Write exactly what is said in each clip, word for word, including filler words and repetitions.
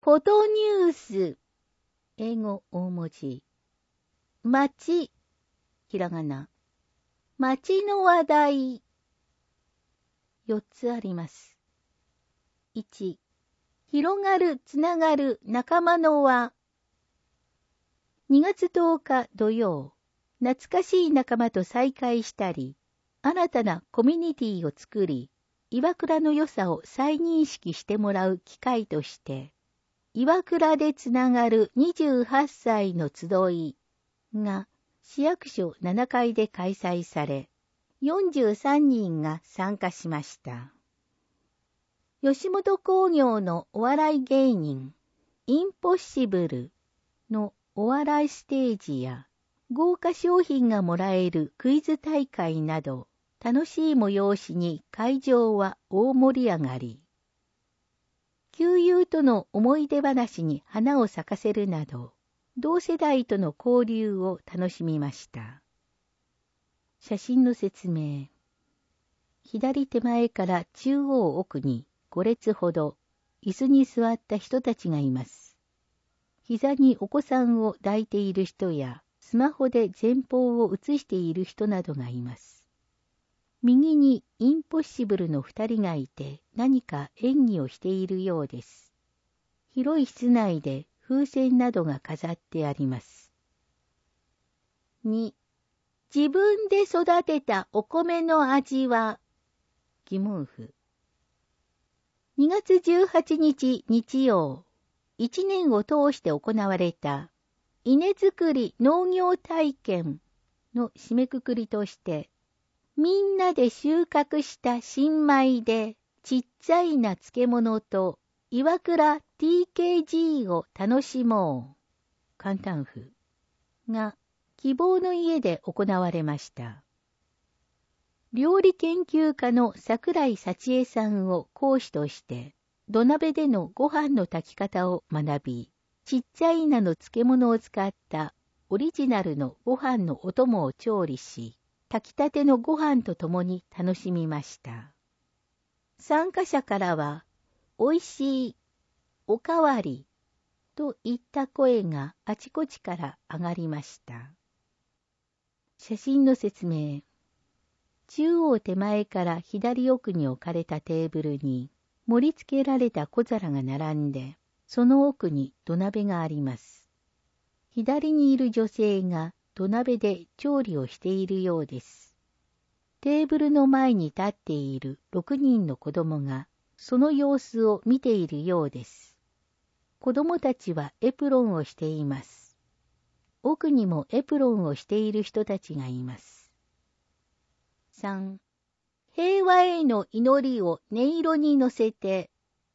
フォトニュース、英語大文字。街、ひらがな。街の話題。よっつあります。いち、広がる、つながる、仲間の輪。にがつとおか土曜、懐かしい仲間と再会したり、新たなコミュニティを作り、岩倉の良さを再認識してもらう機会として、岩倉でつながるにじゅうはっさいの集いが市役所ななかいで開催され、よんじゅうさんにんが参加しました。吉本興業のお笑い芸人、インポッシブルのお笑いステージや、豪華商品がもらえるクイズ大会など、楽しい催しに会場は大盛り上がり。旧友との思い出話に花を咲かせるなど、同世代との交流を楽しみました。写真の説明。左手前から中央奥にごれつほど、椅子に座った人たちがいます。膝にお子さんを抱いている人や、スマホで前方を映している人などがいます。右にインポッシブルの二人がいて何か演技をしているようです。広い室内で風船などが飾ってあります。に、自分で育てたお米の味は疑問符。にがつじゅうはちにち日曜、一年を通して行われた稲作り農業体験の締めくくりとして、みんなで収穫した新米でちっちゃいな漬物と岩倉 ティーケージー を楽しもう。簡単符が希望の家で行われました。料理研究家の桜井幸恵さんを講師として土鍋でのご飯の炊き方を学び、ちっちゃいなの漬物を使ったオリジナルのご飯のお供を調理し、炊きたてのご飯とともに楽しみました。参加者からは、おいしい、おかわり、といった声があちこちから上がりました。写真の説明。中央手前から左奥に置かれたテーブルに盛り付けられた小皿が並んで、その奥に土鍋があります。左にいる女性が土鍋で調理をしているようです。テーブルの前に立っているろくにんの子供がその様子を見ているようです。子供たちはエプロンをしています。奥にもエプロンをしている人たちがいます。さん、平和への祈りを音色に乗せて。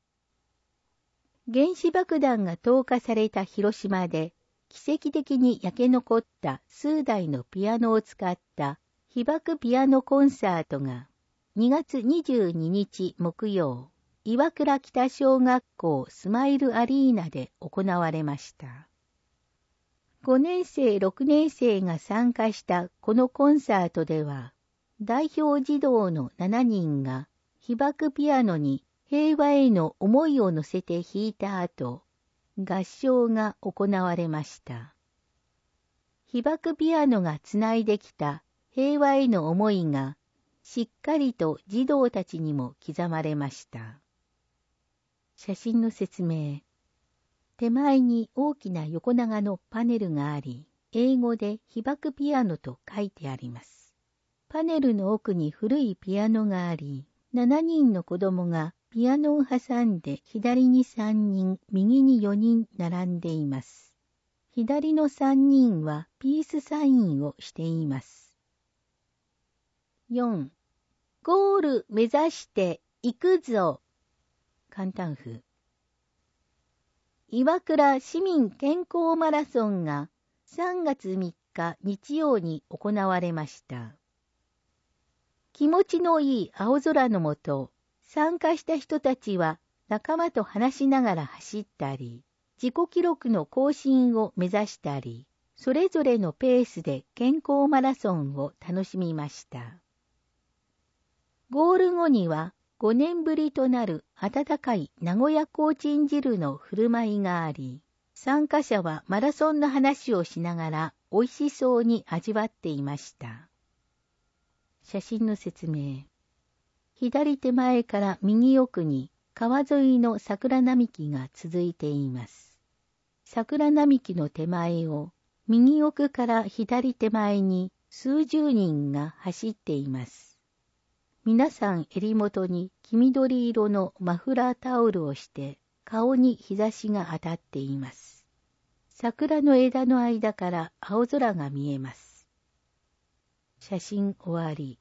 原子爆弾が投下された広島で、奇跡的に焼け残った数台のピアノを使った被爆ピアノコンサートがにがつにじゅうににち木曜、岩倉北小学校スマイルアリーナで行われました。ごねんせい、ろくねんせいが参加したこのコンサートでは、代表児童のしちにんが被爆ピアノに平和への思いを乗せて弾いた後、合唱が行われました。被爆ピアノがつないできた平和への思いがしっかりと児童たちにも刻まれました。写真の説明。手前に大きな横長のパネルがあり、英語で被爆ピアノと書いてあります。パネルの奥に古いピアノがあり、しちにんの子供がピアノを挟んで左にさんにん、右によにん並んでいます。左のさんにんはピースサインをしています。よん、ゴール目指して行くぞ。簡単符。岩倉市民健康マラソンがさんがつみっか日曜に行われました。気持ちのいい青空のもと、参加した人たちは仲間と話しながら走ったり、自己記録の更新を目指したり、それぞれのペースで健康マラソンを楽しみました。ゴール後にはごねんぶりとなる温かい名古屋コーチン汁の振る舞いがあり、参加者はマラソンの話をしながら美味しそうに味わっていました。写真の説明。左手前から右奥に川沿いの桜並木が続いています。桜並木の手前を右奥から左手前に数十人が走っています。皆さん襟元に黄緑色のマフラータオルをして顔に日差しが当たっています。桜の枝の間から青空が見えます。写真終わり。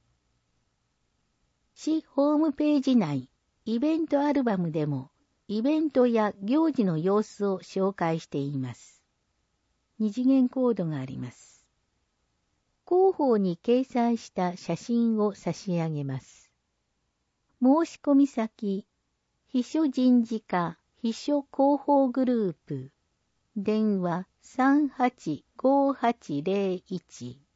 市ホームページ内、イベントアルバムでもイベントや行事の様子を紹介しています。二次元コードがあります。広報に掲載した写真を差し上げます。申し込み先、秘書人事課秘書広報グループ、電話 さんはちごはちゼロいち